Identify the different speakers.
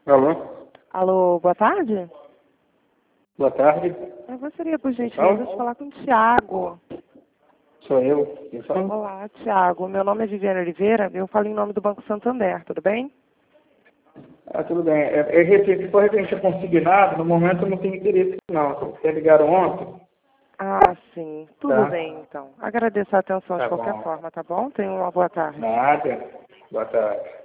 Speaker 1: Alô?
Speaker 2: Alô, boa tarde.
Speaker 1: Boa tarde.
Speaker 2: Eu gostaria, por gentileza, de falar com o Tiago.
Speaker 1: Sou eu. Quem fala?
Speaker 2: Olá, Tiago. Meu nome é Viviane Oliveira. Eu falo em nome do Banco Santander, tudo bem?
Speaker 1: Tudo bem. Se for referente a consignado, no momento eu não tenho interesse, não. Vocês ligaram ontem?
Speaker 2: Ah, sim. Tudo
Speaker 1: Tá.
Speaker 2: bem, então. Agradeço a atenção
Speaker 1: Tá
Speaker 2: de qualquer
Speaker 1: bom.
Speaker 2: forma, tá bom? Tenha uma boa tarde.
Speaker 1: Nada. Boa tarde.